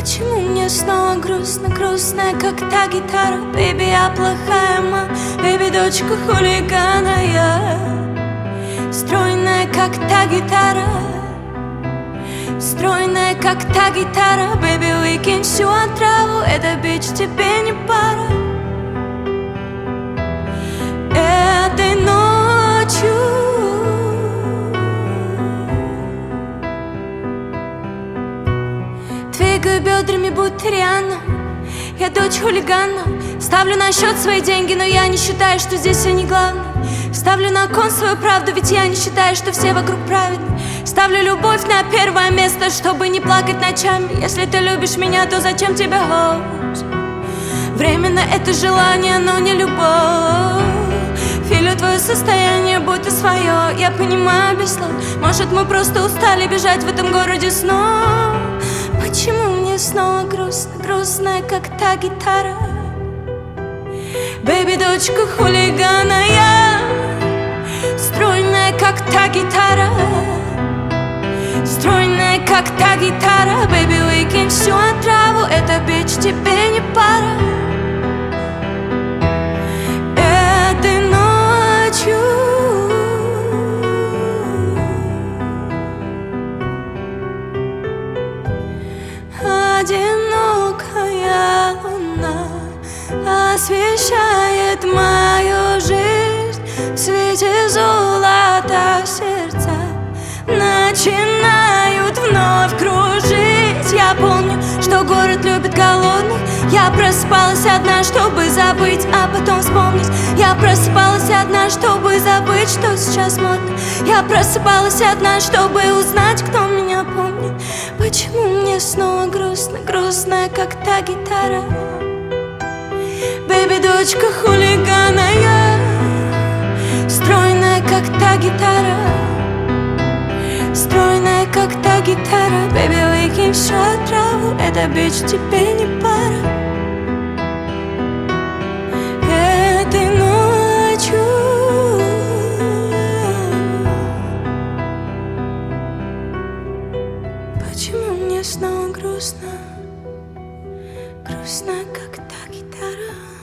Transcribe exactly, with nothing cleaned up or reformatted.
Почему мне снова грустно, грустная, как та гитара? Бэби, я плохая мама, бэби, дочка хулигана. Я стройная, как та гитара, стройная, как та гитара. Бэби, выкинь всю отраву, это бич тебе не пара. Этой ночью двигаю бедрами, будто Рианна. Я дочь хулигана. Ставлю на счет свои деньги, но я не считаю, что здесь они главные. Ставлю на кон свою правду, ведь я не считаю, что все вокруг праведны. Ставлю любовь на первое место, чтобы не плакать ночами. Если ты любишь меня, то зачем тебе хоуз? Временно это желание, но не любовь. Филю твое состояние, будто свое. Я понимаю без слов. Может, мы просто устали бежать в этом городе снова. Почему мне снова грустно, грустная, как та гитара? Бэби, дочка хулигана. Я стройная, как та гитара, стройная, как та гитара. Бэби, выкинь всю отраву, это бич тебе не пара. Этой ночью одинокая луна освещает мою жизнь. В свете золота сердца начинают вновь кружить. Я помню, что город любит голодных. Я просыпалась одна, чтобы забыть, а потом вспомнить. Я просыпалась одна, чтобы забыть, что сейчас модно. Я просыпалась одна, чтобы узнать, кто меня помнит. Почему мне снова грустно, грустная, как та гитара? Бэби, дочка хулигана. Я стройная, как та гитара, стройная, как та гитара. Бэби, выкинь всю отраву, это бич тебе не пара. Этой ночью почему мне снова грустно, грустно, как та гитара?